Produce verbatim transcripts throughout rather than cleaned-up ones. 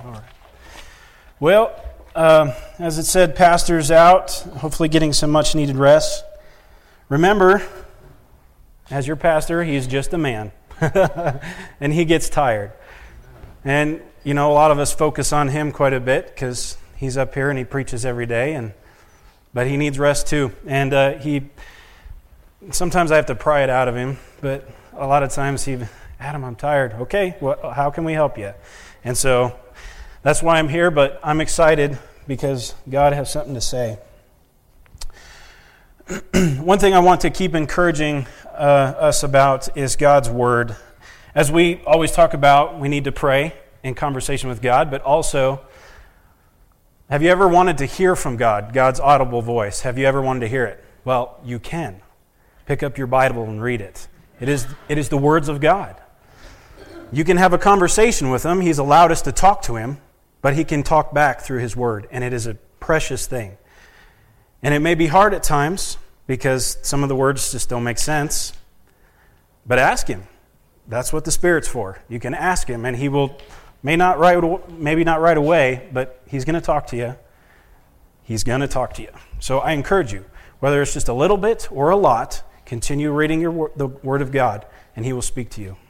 All right. Well, uh, as it said, pastor's out, hopefully getting some much-needed rest. Remember, as your pastor, he's just a man, and he gets tired. And, you know, a lot of us focus on him quite a bit because he's up here and he preaches every day, and but he needs rest too. And uh, he, sometimes I have to pry it out of him, but a lot of times he, Adam, I'm tired. Okay, well, how can we help you? And so that's why I'm here, but I'm excited because God has something to say. One thing I want to keep encouraging uh, us about is God's Word. As we always talk about, we need to pray in conversation with God, but also, have you ever wanted to hear from God, God's audible voice? Have you ever wanted to hear it? Well, you can. Pick up your Bible and read it. It is, it is the words of God. You can have a conversation with Him. He's allowed us to talk to Him, but He can talk back through His Word, and it is a precious thing. And it may be hard at times because some of the words just don't make sense, but ask Him. That's what the Spirit's for. You can ask Him, and He will, may not right, maybe not right away, but He's going to talk to you. He's going to talk to you. So I encourage you, whether it's just a little bit or a lot, continue reading your the Word of God, and He will speak to you.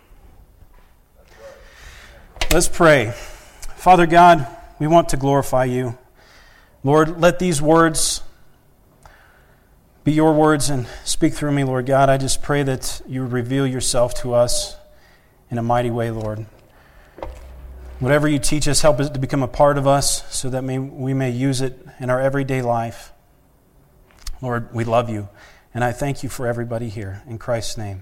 Let's pray. Father God, we want to glorify You. Lord, let these words be Your words and speak through me, Lord God. I just pray that You would reveal Yourself to us in a mighty way, Lord. Whatever You teach us, help it to become a part of us so that may, we may use it in our everyday life. Lord, we love You, and I thank You for everybody here. In Christ's name.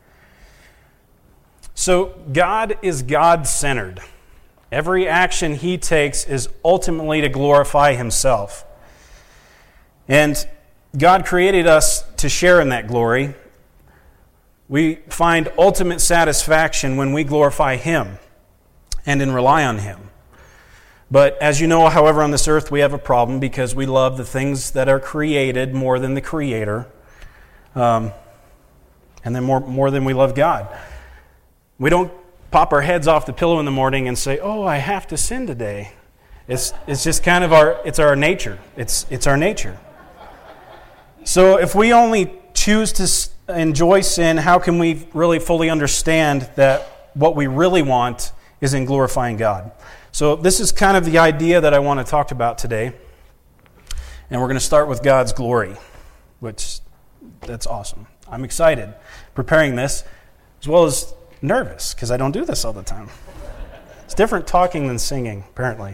So, God is God-centered. Every action He takes is ultimately to glorify Himself. And God created us to share in that glory. We find ultimate satisfaction when we glorify Him and and rely on Him. But as you know, however, on this earth we have a problem because we love the things that are created more than the Creator, um, and then more, more than we love God. We don't pop our heads off the pillow in the morning and say, "Oh, I have to sin today." It's it's just kind of our it's our nature. It's it's our nature. So if we only choose to enjoy sin, how can we really fully understand that what we really want is in glorifying God? So this is kind of the idea that I want to talk about today. And we're going to start with God's glory, which that's awesome. I'm excited preparing this, as well as nervous, because I don't do this all the time. It's different talking than singing, apparently.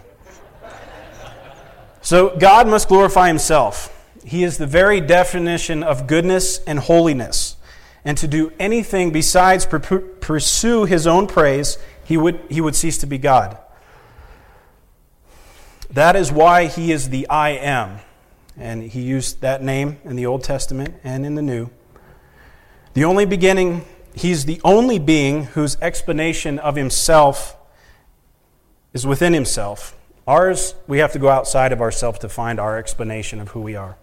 So God must glorify Himself. He is the very definition of goodness and holiness. And to do anything besides pursue His own praise, he would, he would cease to be God. That is why He is the I Am. And He used that name in the Old Testament and in the New. The only beginning, He's the only being whose explanation of Himself is within Himself. Ours, we have to go outside of ourselves to find our explanation of who we are.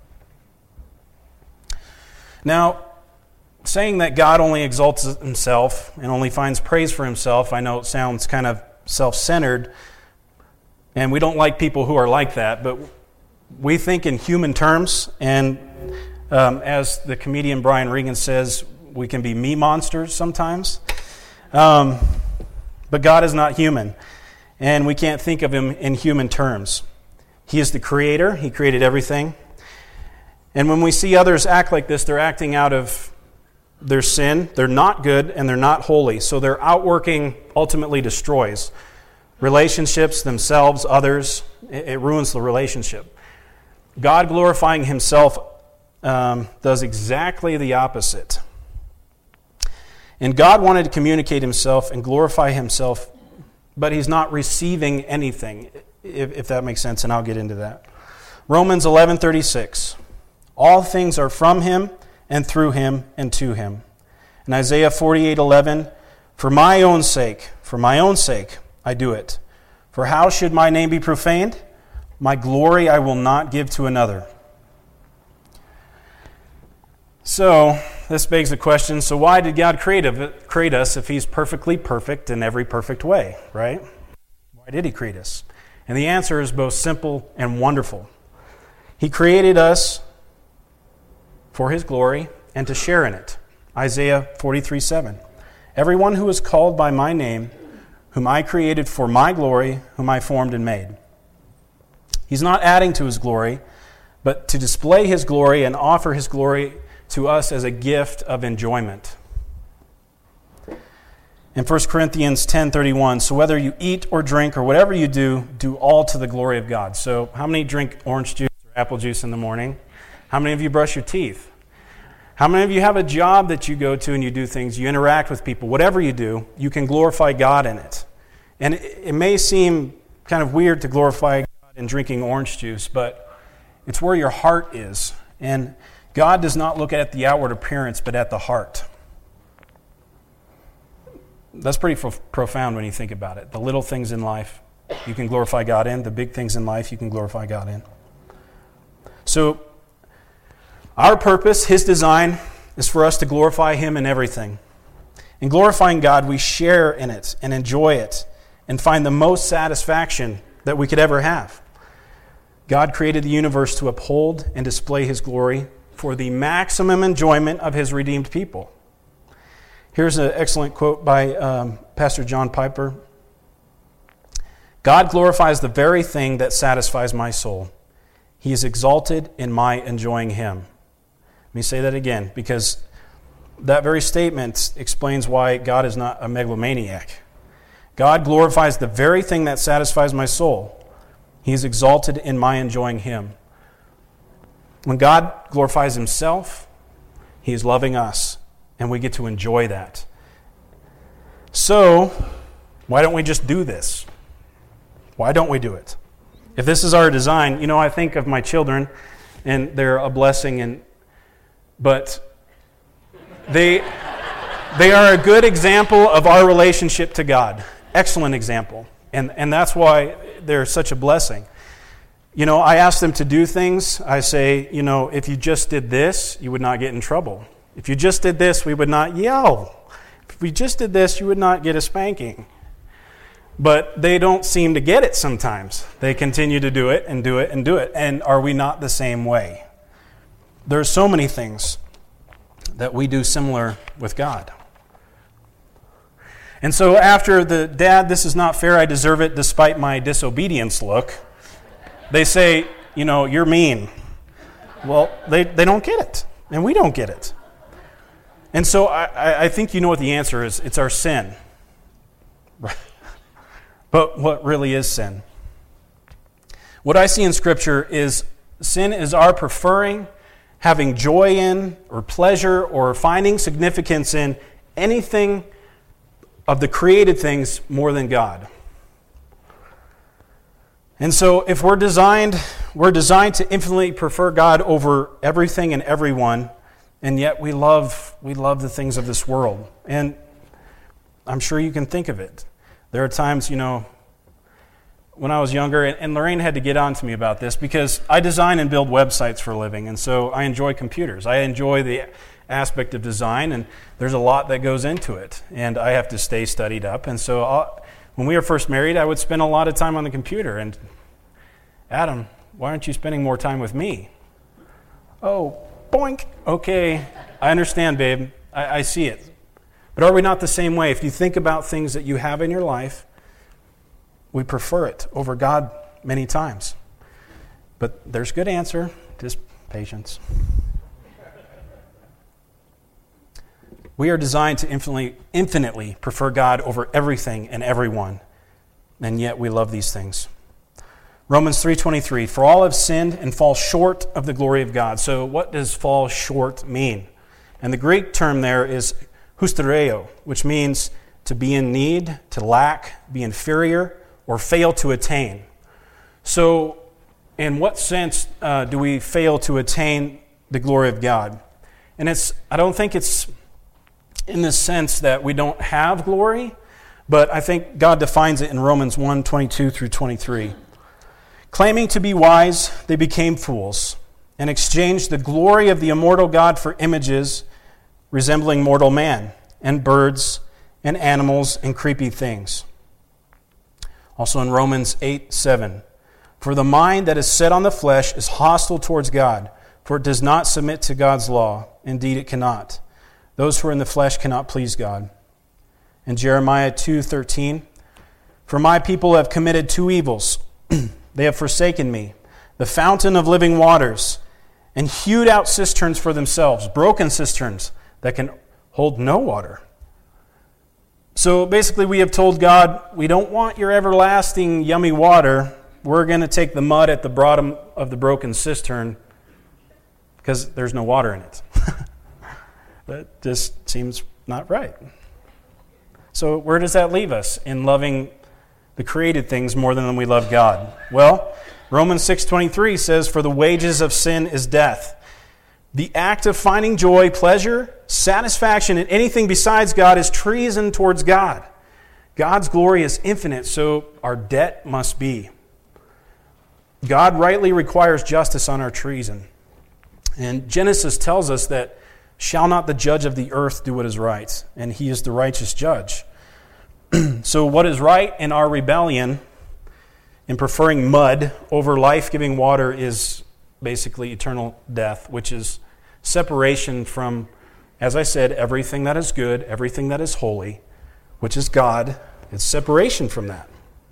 Now, saying that God only exalts Himself and only finds praise for Himself, I know it sounds kind of self-centered, and we don't like people who are like that, but we think in human terms, and um, as the comedian Brian Regan says, we can be me monsters sometimes. Um, but God is not human, and we can't think of Him in human terms. He is the Creator. He created everything. And when we see others act like this, they're acting out of their sin. They're not good and they're not holy. So their outworking ultimately destroys relationships, themselves, others. It, it ruins the relationship. God glorifying Himself um, does exactly the opposite. And God wanted to communicate Himself and glorify Himself, but He's not receiving anything, if, if that makes sense, and I'll get into that. Romans eleven thirty-six. All things are from Him, and through Him, and to Him. And Isaiah forty-eight eleven, for my own sake, for my own sake, I do it. For how should my name be profaned? My glory I will not give to another. So, this begs the question, so why did God create, create us if He's perfectly perfect in every perfect way, right? Why did he create us? And the answer is both simple and wonderful. He created us for his glory and to share in it. Isaiah forty-three seven. Everyone who is called by my name, whom I created for my glory, whom I formed and made. He's not adding to his glory, but to display his glory and offer his glory to us as a gift of enjoyment. In First Corinthians ten thirty-one, so whether you eat or drink or whatever you do, do all to the glory of God. So how many drink orange juice or apple juice in the morning? How many of you brush your teeth? How many of you have a job that you go to and you do things, you interact with people, whatever you do, you can glorify God in it. And it, it may seem kind of weird to glorify God in drinking orange juice, but it's where your heart is. And God does not look at the outward appearance, but at the heart. That's pretty pro- profound when you think about it. The little things in life you can glorify God in. The big things in life you can glorify God in. So, our purpose, his design, is for us to glorify him in everything. In glorifying God, we share in it and enjoy it and find the most satisfaction that we could ever have. God created the universe to uphold and display his glory for the maximum enjoyment of his redeemed people. Here's an excellent quote by um, Pastor John Piper. God glorifies the very thing that satisfies my soul. He is exalted in my enjoying him. Let me say that again, because that very statement explains why God is not a megalomaniac. God glorifies the very thing that satisfies my soul. He is exalted in my enjoying him. When God glorifies himself, he is loving us. And we get to enjoy that. So, why don't we just do this? Why don't we do it? If this is our design, you know, I think of my children, and they're a blessing, and but they they are a good example of our relationship to God. Excellent example. And, and that's why they're such a blessing. You know, I ask them to do things. I say, you know, if you just did this, you would not get in trouble. If you just did this, we would not yell. If we just did this, you would not get a spanking. But they don't seem to get it sometimes. They continue to do it and do it and do it. And are we not the same way? There are so many things that we do similar with God. And so after the "Dad, this is not fair, I deserve it despite my disobedience" look, they say, you know, "You're mean." Well, they, they don't get it. And we don't get it. And so I, I think you know what the answer is. It's our sin. But what really is sin? What I see in Scripture is sin is our preferring, having joy in, or pleasure, or finding significance in anything of the created things more than God. And so if we're designed, we're designed to infinitely prefer God over everything and everyone, and yet we love we love the things of this world. And I'm sure you can think of it. There are times, you know, when I was younger, and Lorraine had to get on to me about this, because I design and build websites for a living, and so I enjoy computers. I enjoy the aspect of design, and there's a lot that goes into it, and I have to stay studied up. And so I'll, when we were first married, I would spend a lot of time on the computer, and Adam, why aren't you spending more time with me? Oh, boink. Okay, I understand, babe. I, I see it. But are we not the same way? If you think about things that you have in your life, we prefer it over God many times. But there's a good answer, just patience. We are designed to infinitely, infinitely prefer God over everything and everyone, and yet we love these things. Romans three twenty-three, for all have sinned and fall short of the glory of God. So what does fall short mean? And the Greek term there is hustereo, which means to be in need, to lack, be inferior, or fail to attain. So in what sense uh, do we fail to attain the glory of God? And it's I don't think it's in the sense that we don't have glory, but I think God defines it in Romans one twenty-two through twenty-three. Claiming to be wise, they became fools and exchanged the glory of the immortal God for images resembling mortal man and birds and animals and creepy things. Also in Romans eight seven, for the mind that is set on the flesh is hostile towards God, for it does not submit to God's law. Indeed, it cannot. Those who are in the flesh cannot please God. In Jeremiah two thirteen, for my people have committed two evils. They have forsaken me, the fountain of living waters, and hewed out cisterns for themselves, broken cisterns that can hold no water. So basically we have told God, we don't want your everlasting yummy water. We're going to take the mud at the bottom of the broken cistern because there's no water in it. That just seems not right. So where does that leave us in loving the created things more than we love God? Well, Romans six twenty-three says, for the wages of sin is death. The act of finding joy, pleasure, satisfaction in anything besides God is treason towards God. God's glory is infinite, so our debt must be. God rightly requires justice on our treason. And Genesis tells us that, shall not the judge of the earth do what is right? And he is the righteous judge. So what is right in our rebellion, in preferring mud over life-giving water, is basically eternal death, which is separation from, as I said, everything that is good, everything that is holy, which is God. It's separation from that.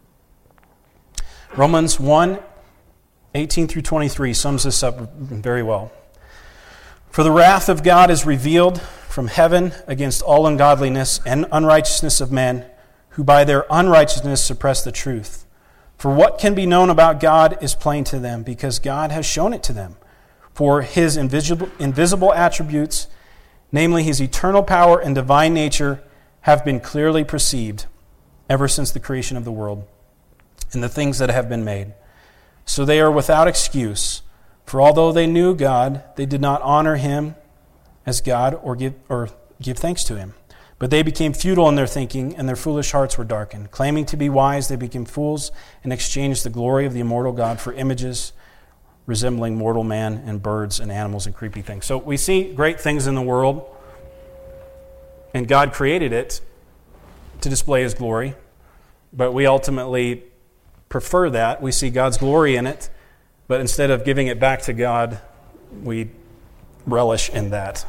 Romans one eighteen through twenty-three sums this up very well. For the wrath of God is revealed from heaven against all ungodliness and unrighteousness of men, who by their unrighteousness suppress the truth. For what can be known about God is plain to them, because God has shown it to them. For his invisible, invisible attributes, namely his eternal power and divine nature, have been clearly perceived ever since the creation of the world and the things that have been made. So they are without excuse. For although they knew God, they did not honor him as God or give, or give thanks to him. But they became futile in their thinking, and their foolish hearts were darkened. Claiming to be wise, they became fools and exchanged the glory of the immortal God for images resembling mortal man and birds and animals and creepy things. So we see great things in the world, and God created it to display his glory. But we ultimately prefer that. We see God's glory in it, but instead of giving it back to God, we relish in that.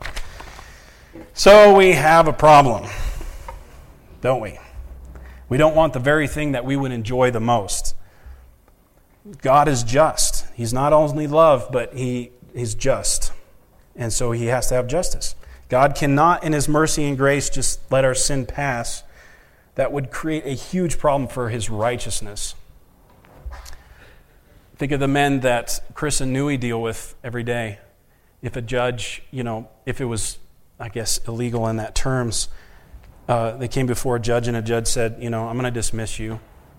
So we have a problem, don't we? We don't want the very thing that we would enjoy the most. God is just. He's not only love, but he is just. And so he has to have justice. God cannot, in his mercy and grace, just let our sin pass. That would create a huge problem for his righteousness. Think of the men that Chris and Nui deal with every day. If a judge, you know, if it was, I guess, illegal in that terms, uh, they came before a judge and a judge said, you know, I'm going to dismiss you.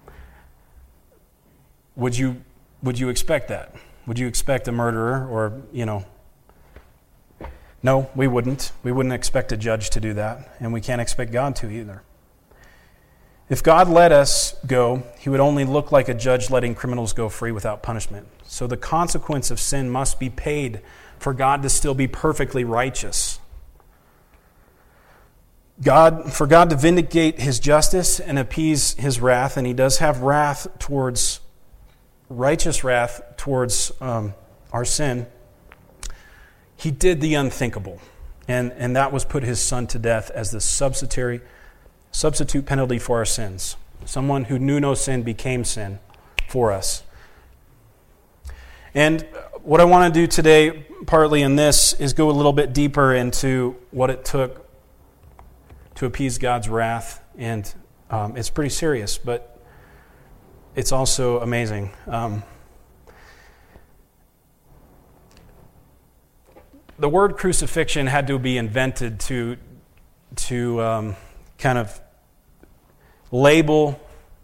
Would you would you expect that? Would you expect a murderer or, you know? No, we wouldn't. We wouldn't expect a judge to do that, and we can't expect God to either. If God let us go, he would only look like a judge letting criminals go free without punishment. So the consequence of sin must be paid for God to still be perfectly righteous. God, for God to vindicate his justice and appease his wrath, and he does have wrath towards, righteous wrath towards um, our sin, he did the unthinkable. And, and that was put his son to death as the substitute, substitute penalty for our sins. Someone who knew no sin became sin for us. And what I want to do today, partly in this, is go a little bit deeper into what it took to appease God's wrath. And um, it's pretty serious, but it's also amazing. Um, the word crucifixion had to be invented to, to um, kind of label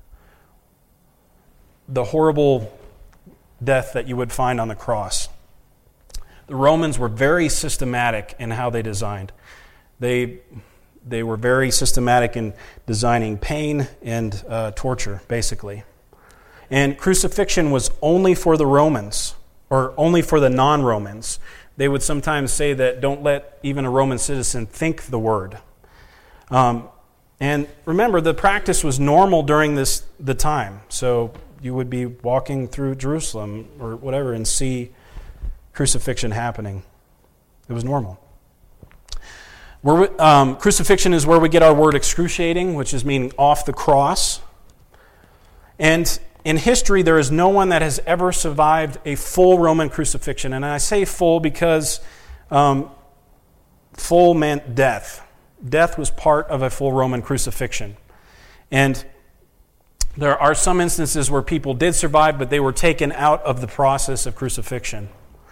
the horrible death that you would find on the cross. The Romans were very systematic in how they designed. They they were very systematic in designing pain and uh, torture, basically. And crucifixion was only for the Romans, or only for the non-Romans. They would sometimes say that don't let even a Roman citizen think the word. Um, And remember, the practice was normal during this the time. So you would be walking through Jerusalem or whatever and see crucifixion happening. It was normal. Where we, um, crucifixion is where we get our word excruciating, which is meaning off the cross. And in history, there is no one that has ever survived a full Roman crucifixion. And I say full because um, full meant death. Death was part of a full Roman crucifixion. And there are some instances where people did survive, but they were taken out of the process of crucifixion.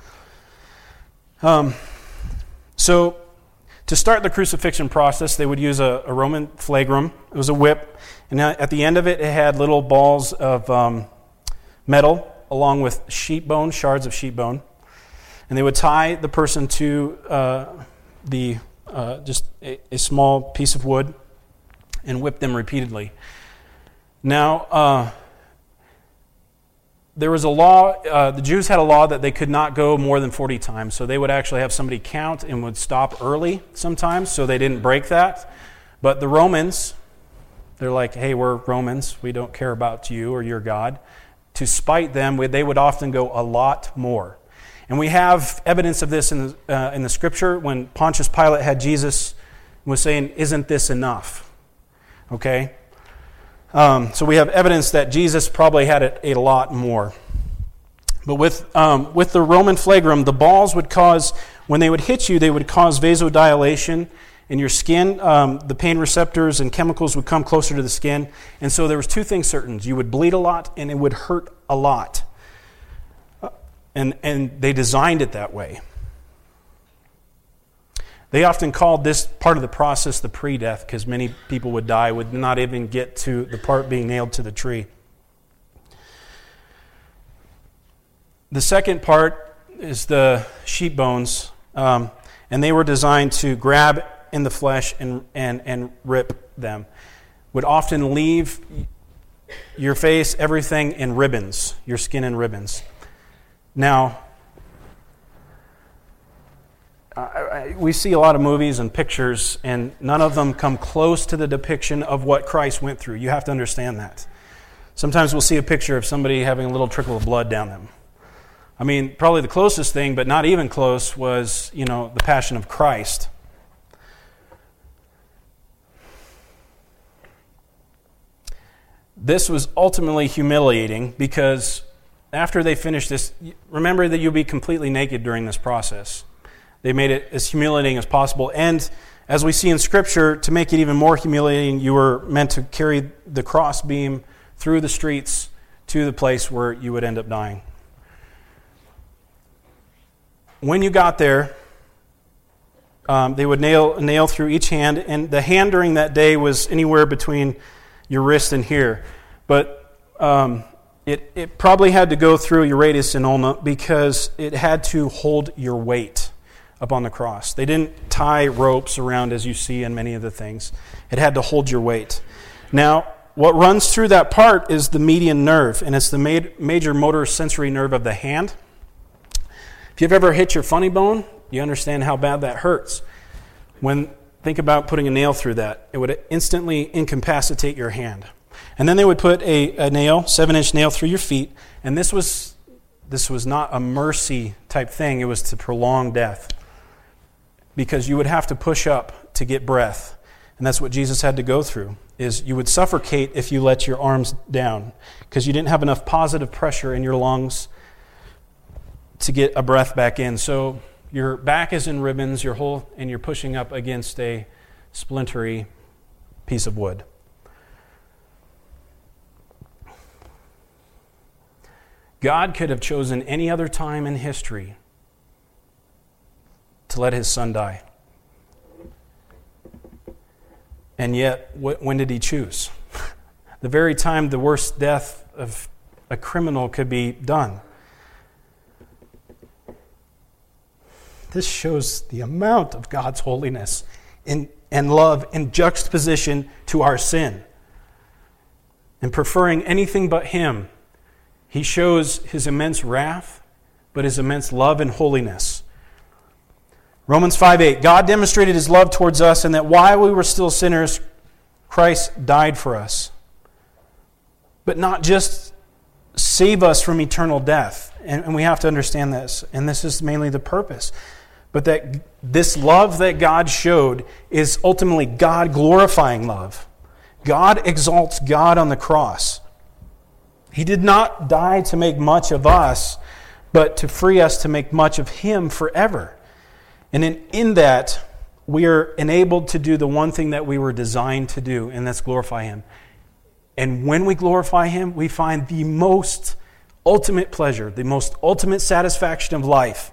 Um, so, to start the crucifixion process, they would use a, a Roman flagrum. It was a whip. And at the end of it, it had little balls of um, metal along with sheep bone, shards of sheep bone. And they would tie the person to uh, the uh, just a, a small piece of wood and whip them repeatedly. Now, uh, there was a law, uh, the Jews had a law that they could not go more than forty times. So they would actually have somebody count and would stop early sometimes so they didn't break that. But the Romans, they're like, hey, we're Romans. We don't care about you or your God. To spite them, they would often go a lot more. And we have evidence of this in the, uh, in the Scripture when Pontius Pilate had Jesus and was saying, isn't this enough? Okay? Um, so we have evidence that Jesus probably had it a lot more. But with um, with the Roman flagrum, the balls would cause, when they would hit you, they would cause vasodilation in your skin. Um, the pain receptors and chemicals would come closer to the skin. And so there was two things certain. You would bleed a lot and it would hurt a lot. Uh, and, and they designed it that way. They often called this part of the process the pre-death because many people would die, would not even get to the part being nailed to the tree. The second part is the sheep bones, um, and they were designed to grab in the flesh and, and, and rip them. Would often leave your face, everything in ribbons, your skin in ribbons. Now, I, I, we see a lot of movies and pictures, and none of them come close to the depiction of what Christ went through. You have to understand that. Sometimes we'll see a picture of somebody having a little trickle of blood down them. I mean, probably the closest thing, but not even close, was, you know, the Passion of Christ. This was ultimately humiliating because after they finished this, remember that you'll be completely naked during this process. They made it as humiliating as possible. And as we see in Scripture, to make it even more humiliating, you were meant to carry the cross beam through the streets to the place where you would end up dying. When you got there, um, they would nail a nail through each hand, and the hand during that day was anywhere between your wrist and here. But um, it, it probably had to go through your radius and ulna because it had to hold your weight up on the cross. They didn't tie ropes around as you see in many of the things. It had to hold your weight. Now, what runs through that part is the median nerve, and it's the ma- major motor sensory nerve of the hand. If you've ever hit your funny bone, you understand how bad that hurts. When think about putting a nail through that, it would instantly incapacitate your hand. And then they would put a, a nail, seven-inch nail through your feet, and this was this was not a mercy type thing. It was to prolong death. Because you would have to push up to get breath. And that's what Jesus had to go through, is you would suffocate if you let your arms down because you didn't have enough positive pressure in your lungs to get a breath back in. So your back is in ribbons, your whole, and you're pushing up against a splintery piece of wood. God could have chosen any other time in history to let his son die. And yet, wh- when did he choose? The very time the worst death of a criminal could be done. This shows the amount of God's holiness in, and love in juxtaposition to our sin. And preferring anything but him, he shows his immense wrath, but his immense love and holiness. Romans five eight, God demonstrated his love towards us in that while we were still sinners, Christ died for us. But not just save us from eternal death. And, and we have to understand this. And this is mainly the purpose. But that this love that God showed is ultimately God-glorifying love. God exalts God on the cross. He did not die to make much of us, but to free us to make much of Him forever. And in, in that, we are enabled to do the one thing that we were designed to do, and that's glorify Him. And when we glorify Him, we find the most ultimate pleasure, the most ultimate satisfaction of life.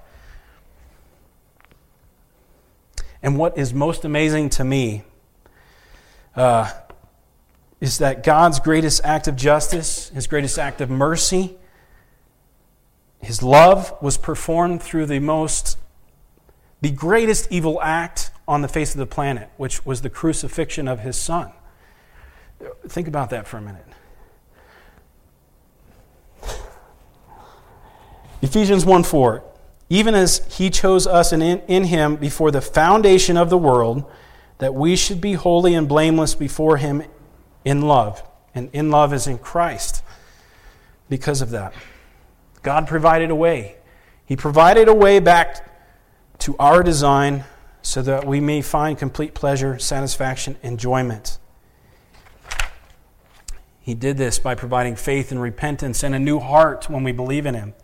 And what is most amazing to me uh, is that God's greatest act of justice, His greatest act of mercy, His love was performed through the most, the greatest evil act on the face of the planet, which was the crucifixion of His Son. Think about that for a minute. Ephesians one four. Even as He chose us in, in Him before the foundation of the world, that we should be holy and blameless before Him in love. And in love is in Christ. Because of that, God provided a way. He provided a way back to our design so that we may find complete pleasure, satisfaction, enjoyment. He did this by providing faith and repentance and a new heart when we believe in Him.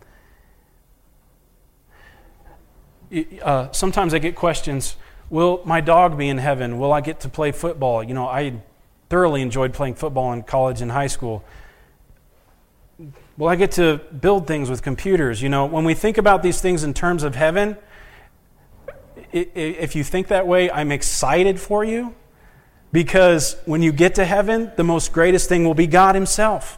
Uh, sometimes I get questions, will my dog be in heaven? Will I get to play football? You know, I thoroughly enjoyed playing football in college and high school. Will I get to build things with computers? You know, when we think about these things in terms of heaven, if you think that way, I'm excited for you. Because when you get to heaven, the most greatest thing will be God Himself.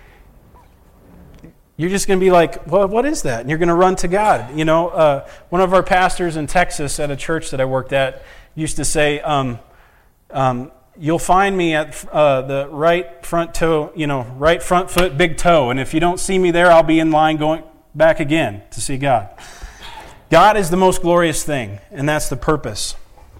You're just going to be like, well, what is that? And you're going to run to God. You know, uh, one of our pastors in Texas at a church that I worked at used to say, um, um, you'll find me at uh, the right front toe, you know, right front foot, big toe. And if you don't see me there, I'll be in line going back again to see God. God is the most glorious thing, and that's the purpose.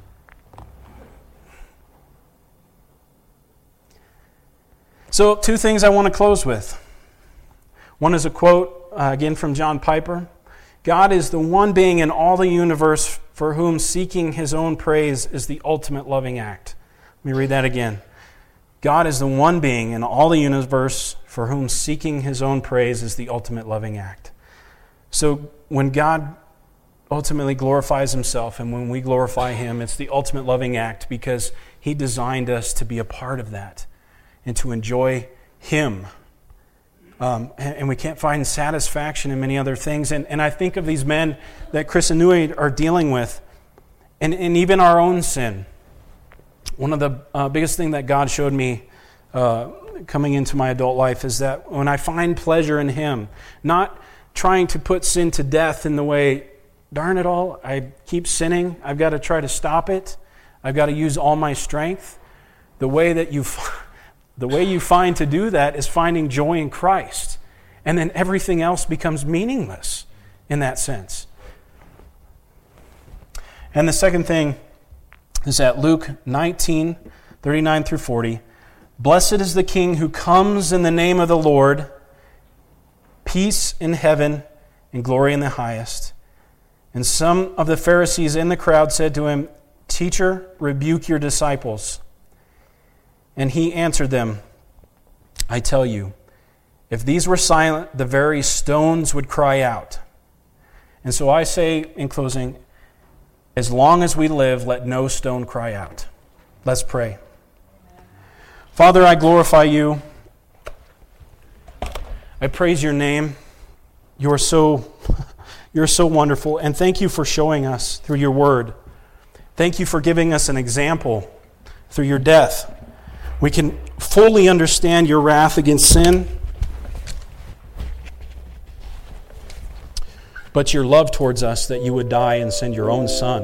So, two things I want to close with. One is a quote, uh, again from John Piper. God is the one being in all the universe for whom seeking His own praise is the ultimate loving act. Let me read that again. God is the one being in all the universe for whom seeking His own praise is the ultimate loving act. So when God ultimately glorifies Himself and when we glorify Him, it's the ultimate loving act because He designed us to be a part of that and to enjoy Him. Um, and, and we can't find satisfaction in many other things. And, and I think of these men that Chris and Nui are dealing with, and, and even our own sin. One of the uh, biggest things that God showed me uh, coming into my adult life is that when I find pleasure in Him, not trying to put sin to death in the way, darn it all, I keep sinning, I've got to try to stop it, I've got to use all my strength. The way that you... The way you find to do that is finding joy in Christ. And then everything else becomes meaningless in that sense. And the second thing is that Luke nineteen, thirty-nine through forty, blessed is the King who comes in the name of the Lord, peace in heaven and glory in the highest. And some of the Pharisees in the crowd said to Him, Teacher, rebuke your disciples. And He answered them, I tell you, if these were silent, the very stones would cry out. And so I say in closing, as long as we live, let no stone cry out. Let's pray. Father, I glorify You. I praise Your name. You are so, You're so wonderful. And thank You for showing us through Your word. Thank You for giving us an example through Your death. We can fully understand Your wrath against sin, but Your love towards us that You would die and send Your own Son.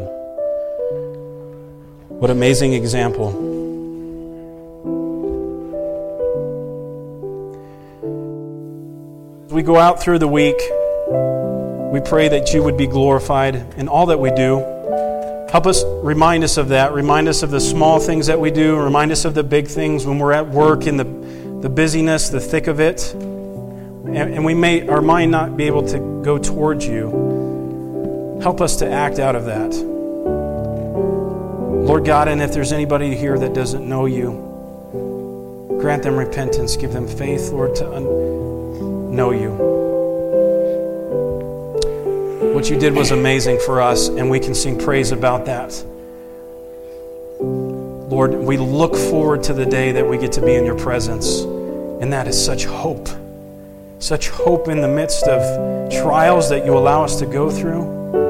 What amazing example. As we go out through the week, we pray that You would be glorified in all that we do. Help us, remind us of that. Remind us of the small things that we do. Remind us of the big things when we're at work in the, the busyness, the thick of it. And, and we may, our mind not be able to go towards you. Help us to act out of that. Lord God, and if there's anybody here that doesn't know you, grant them repentance. Give them faith, Lord, to un- know you. What you did was amazing for us, and we can sing praise about that. Lord, we look forward to the day that we get to be in your presence, and that is such hope. Such hope in the midst of trials that you allow us to go through.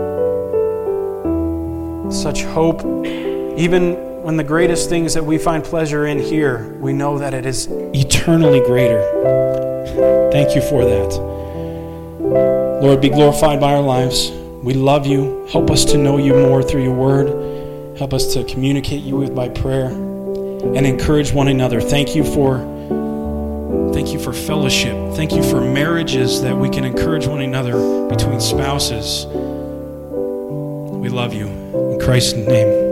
Such hope, even when the greatest things that we find pleasure in here, we know that it is eternally greater. Thank you for that. Lord, be glorified by our lives. We love you. Help us to know you more through your word. Help us to communicate you with by prayer and encourage one another. Thank you for thank you for fellowship. Thank you for marriages that we can encourage one another between spouses. We love you. In Christ's name.